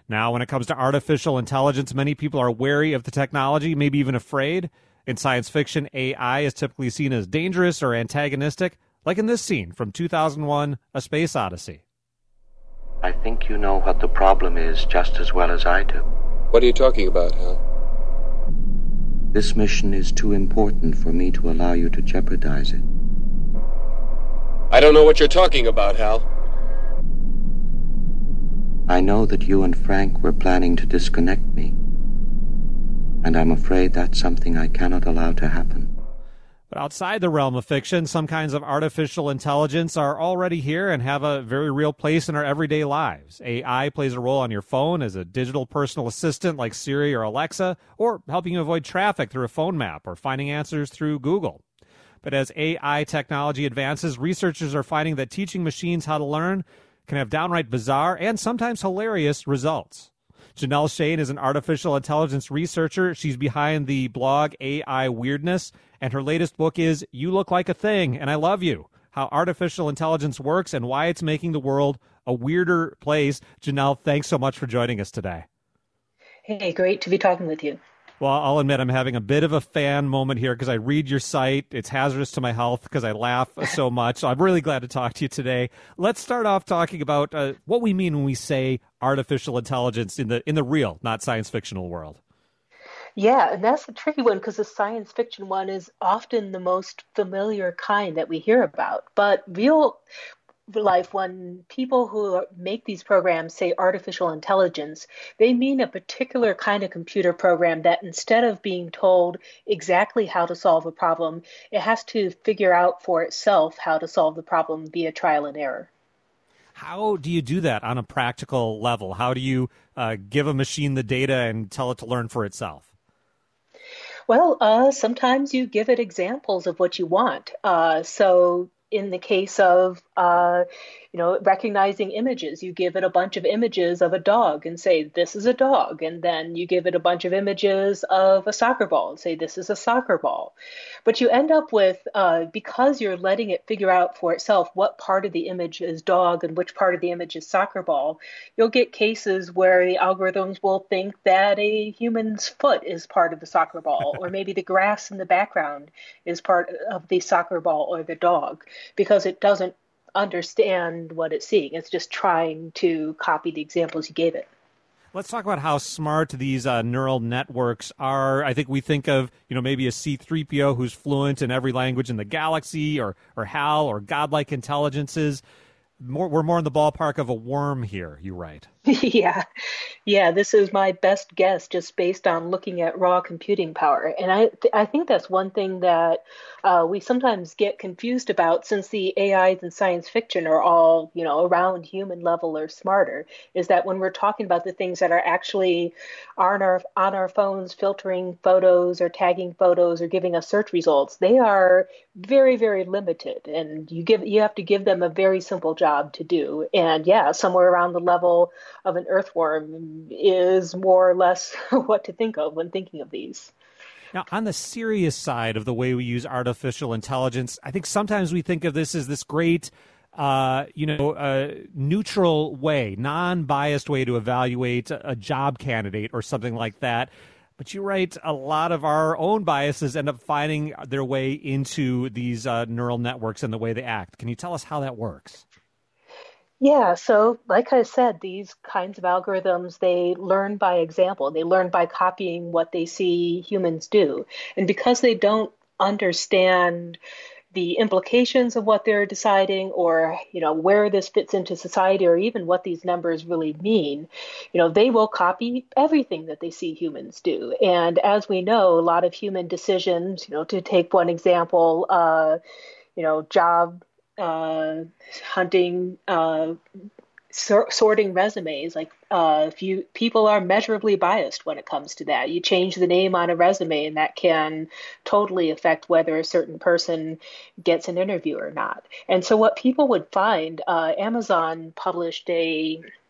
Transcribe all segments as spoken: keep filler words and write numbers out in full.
Now, when it comes to artificial intelligence, many people are wary of the technology, maybe even afraid. In science fiction, A I is typically seen as dangerous or antagonistic, like in this scene from two thousand one, A Space Odyssey. I think you know what the problem is just as well as I do. What are you talking about, Hal? This mission is too important for me to allow you to jeopardize it. I don't know what you're talking about, Hal. I know that you and Frank were planning to disconnect me, and I'm afraid that's something I cannot allow to happen. But outside the realm of fiction, some kinds of artificial intelligence are already here and have a very real place in our everyday lives. A I plays a role on your phone as a digital personal assistant like Siri or Alexa, or helping you avoid traffic through a phone map or finding answers through Google. But as A I technology advances, researchers are finding that teaching machines how to learn can have downright bizarre and sometimes hilarious results. Janelle Shane is an artificial intelligence researcher. She's behind the blog A I Weirdness, and her latest book is You Look Like a Thing, and I Love You, How Artificial Intelligence Works and Why It's Making the World a Weirder Place. Janelle, thanks so much for joining us today. Hey, great to be talking with you. Well, I'll admit I'm having a bit of a fan moment here because I read your site. It's hazardous to my health because I laugh so much. So I'm really glad to talk to you today. Let's start off talking about uh, what we mean when we say artificial intelligence in the in the real, not science fictional world. Yeah, and that's the tricky one because the science fiction one is often the most familiar kind that we hear about. But real life, when people who make these programs say artificial intelligence, they mean a particular kind of computer program that instead of being told exactly how to solve a problem, it has to figure out for itself how to solve the problem via trial and error. How do you do that on a practical level? How do you uh, give a machine the data and tell it to learn for itself? Well, uh, sometimes you give it examples of what you want. Uh, so in the case of, uh, you know, recognizing images, you give it a bunch of images of a dog and say, this is a dog. And then you give it a bunch of images of a soccer ball and say, this is a soccer ball. But you end up with, uh, because you're letting it figure out for itself what part of the image is dog and which part of the image is soccer ball, you'll get cases where the algorithms will think that a human's foot is part of the soccer ball, or maybe the grass in the background is part of the soccer ball or the dog, because it doesn't understand what it's seeing. It's just trying to copy the examples you gave it. Let's talk about how smart these uh, neural networks are. I think we think of, you know, maybe a C three P O who's fluent in every language in the galaxy, or or HAL, or godlike intelligences. More, we're more in the ballpark of a worm here, you write. Yeah. Yeah, this is my best guess just based on looking at raw computing power. And I th- I think that's one thing that uh, we sometimes get confused about, since the A Is in science fiction are all, you know, around human level or smarter, is that when we're talking about the things that are actually on our on our phones, filtering photos or tagging photos or giving us search results, they are very, very limited. And you give you have to give them a very simple job to do. And yeah, somewhere around the level of an earthworm is more or less what to think of when thinking of these. Now, on the serious side of the way we use artificial intelligence, I think sometimes we think of this as this great, uh, you know, uh, neutral way, non-biased way to evaluate a job candidate or something like that. But you're right, a lot of our own biases end up finding their way into these uh, neural networks and the way they act. Can you tell us how that works? Yeah, so like I said, these kinds of algorithms, they learn by example. They learn by copying what they see humans do. And because they don't understand the implications of what they're deciding, or, you know, where this fits into society, or even what these numbers really mean, you know, they will copy everything that they see humans do. And as we know, a lot of human decisions, you know, to take one example, uh, you know, job uh, hunting, uh, sor- sorting resumes, like uh, if you people are measurably biased when it comes to that. You change the name on a resume, and that can totally affect whether a certain person gets an interview or not. And so what people would find, uh, Amazon published a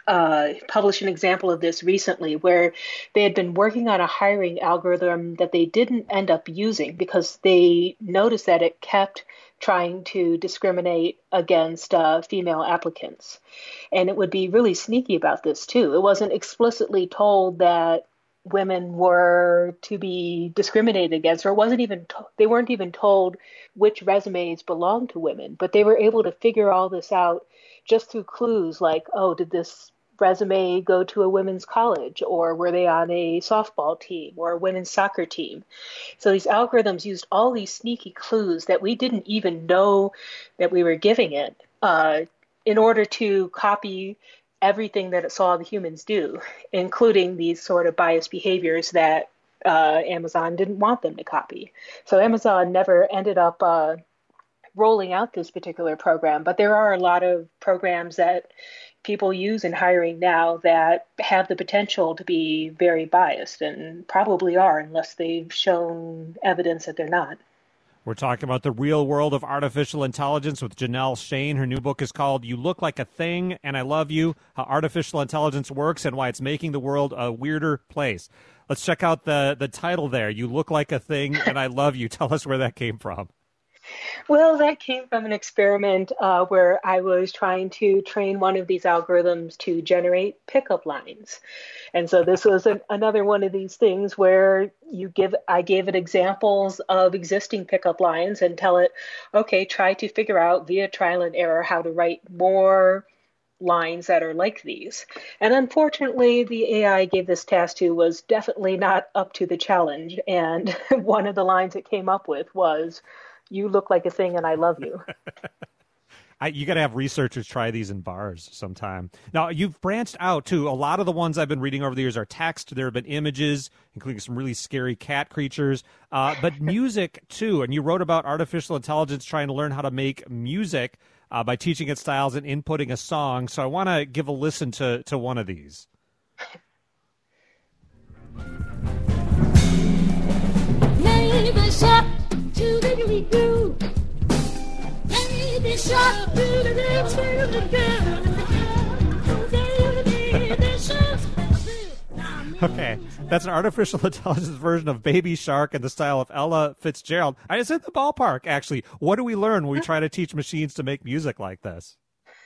uh, published an example of this recently where they had been working on a hiring algorithm that they didn't end up using because they noticed that it kept trying to discriminate against uh, female applicants. And it would be really sneaky about this too. It wasn't explicitly told that women were to be discriminated against, or it wasn't even to- they weren't even told which resumes belonged to women, but they were able to figure all this out just through clues like, oh, did this resume go to a women's college, or were they on a softball team or a women's soccer team? So these algorithms used all these sneaky clues that we didn't even know that we were giving it uh, in order to copy everything that it saw the humans do, including these sort of biased behaviors that uh, Amazon didn't want them to copy. So Amazon never ended up uh, rolling out this particular program, but there are a lot of programs that people use in hiring now that have the potential to be very biased, and probably are unless they've shown evidence that they're not. We're talking about the real world of artificial intelligence with Janelle Shane. Her new book is called You Look Like a Thing and I Love You, How Artificial Intelligence Works and Why It's Making the World a Weirder Place. Let's check out the, the title there, You Look Like a Thing and I Love You. Tell us where that came from. Well, that came from an experiment uh, where I was trying to train one of these algorithms to generate pickup lines. And so this was an, another one of these things where you give, I gave it examples of existing pickup lines and tell it, okay, try to figure out via trial and error how to write more lines that are like these. And unfortunately, the A I gave this task to was definitely not up to the challenge. And one of the lines it came up with was, you look like a thing and I love you. I, you got to have researchers try these in bars sometime. Now, you've branched out, too. A lot of the ones I've been reading over the years are text. There have been images, including some really scary cat creatures, uh, but music, too. And you wrote about artificial intelligence trying to learn how to make music uh, by teaching it styles and inputting a song. So I want to give a listen to, to one of these. Baby shark, to the goo. Baby shark, to the goo. Okay, that's an artificial intelligence version of Baby Shark in the style of Ella Fitzgerald. I was in the ballpark, actually. What do we learn when we try to teach machines to make music like this?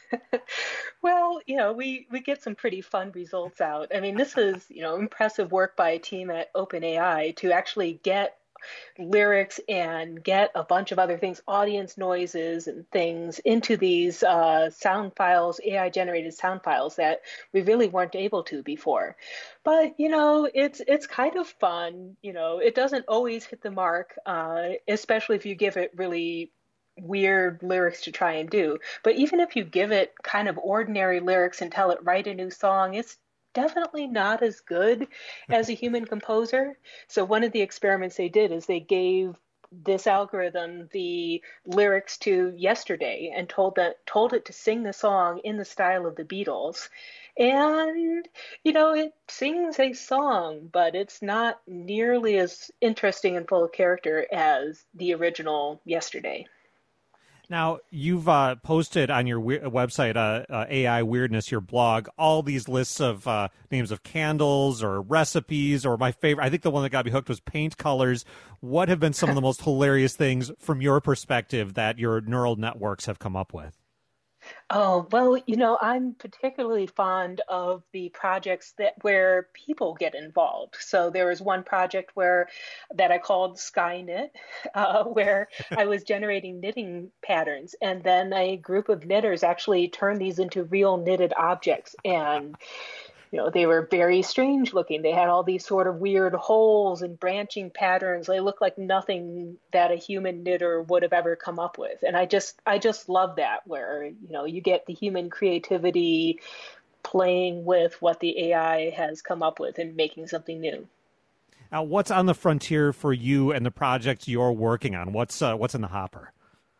Well, you know, we, we get some pretty fun results out. I mean, this is, you know, impressive work by a team at OpenAI to actually get lyrics and get a bunch of other things, audience noises and things into these uh, sound files, A I generated sound files that we really weren't able to before. But, you know, it's it's kind of fun. You know, it doesn't always hit the mark, uh, especially if you give it really weird lyrics to try and do. But even if you give it kind of ordinary lyrics and tell it write a new song, it's definitely not as good as a human composer. So one of the experiments they did is they gave this algorithm the lyrics to Yesterday and told that told it to sing the song in the style of the Beatles. And, you know, it sings a song, but it's not nearly as interesting and full of character as the original Yesterday. Now, you've uh, posted on your we- website, uh, uh, A I Weirdness, your blog, all these lists of uh, names of candles or recipes, or my favorite, I think the one that got me hooked was paint colors. What have been some of the most hilarious things from your perspective that your neural networks have come up with? Oh, well, you know, I'm particularly fond of the projects that where people get involved. So there was one project where that I called Skyknit, uh, where I was generating knitting patterns, and then a group of knitters actually turned these into real knitted objects. And you know, they were very strange looking. They had all these sort of weird holes and branching patterns. They looked like nothing that a human knitter would have ever come up with. And I just, I just love that, where, you know, you get the human creativity playing with what the A I has come up with and making something new. Now, what's on the frontier for you and the projects you're working on? What's uh, what's in the hopper?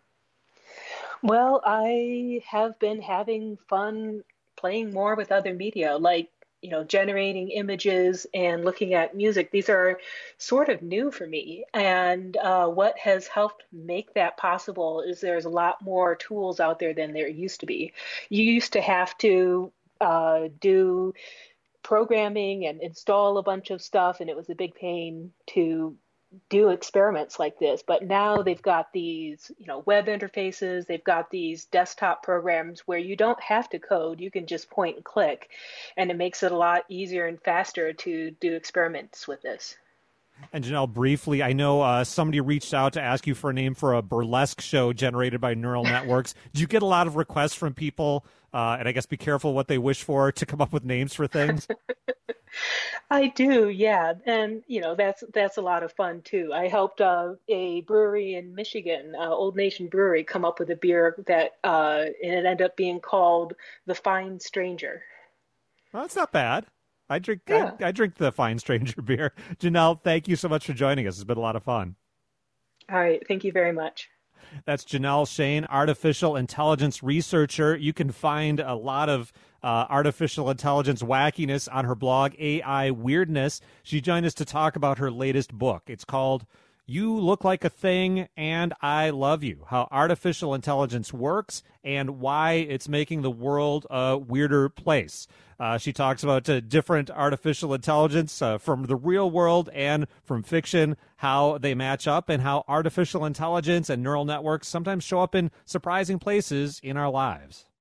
Well, I have been having fun playing more with other media, like, you know, generating images and looking at music. These are sort of new for me. And uh, what has helped make that possible is there's a lot more tools out there than there used to be. You used to have to uh, do programming and install a bunch of stuff, and it was a big pain to do experiments like this. But now they've got these, you know, web interfaces, they've got these desktop programs where you don't have to code, you can just point and click, and it makes it a lot easier and faster to do experiments with this. And Janelle, briefly, I know uh, somebody reached out to ask you for a name for a burlesque show generated by neural networks. Did you get a lot of requests from people, uh, and I guess be careful what they wish for, to come up with names for things? I do, yeah, and you know that's that's a lot of fun too. I helped uh, a brewery in Michigan, uh, Old Nation Brewery, come up with a beer that uh, and it ended up being called the Fine Stranger. Well, that's not bad. I drink Yeah. I, I drink the Fine Stranger beer. Janelle, thank you so much for joining us. It's been a lot of fun. All right, thank you very much. That's Janelle Shane, artificial intelligence researcher. You can find a lot of uh, artificial intelligence wackiness on her blog, A I Weirdness. She joined us to talk about her latest book. It's called You Look Like a Thing and I Love You, How Artificial Intelligence Works and Why It's Making the World a Weirder Place. Uh, she talks about uh, different artificial intelligence uh, from the real world and from fiction, how they match up, and how artificial intelligence and neural networks sometimes show up in surprising places in our lives.